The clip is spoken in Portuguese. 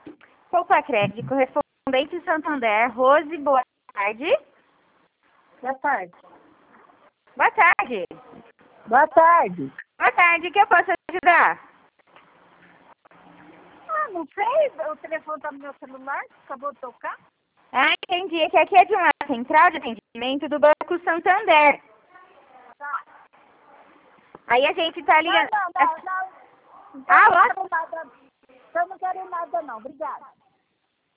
Poupa Crédito, correspondente Santander. Rose, boa tarde. Boa tarde. Boa tarde. Boa tarde. Boa tarde, que eu posso ajudar? Ah, não sei, o telefone tá no meu celular, acabou de tocar. Ah, entendi. É que aqui é de uma central de atendimento do Banco Santander. Tá. Aí a gente tá ligando... Não. Ah, Então, eu não quero nada não, obrigada.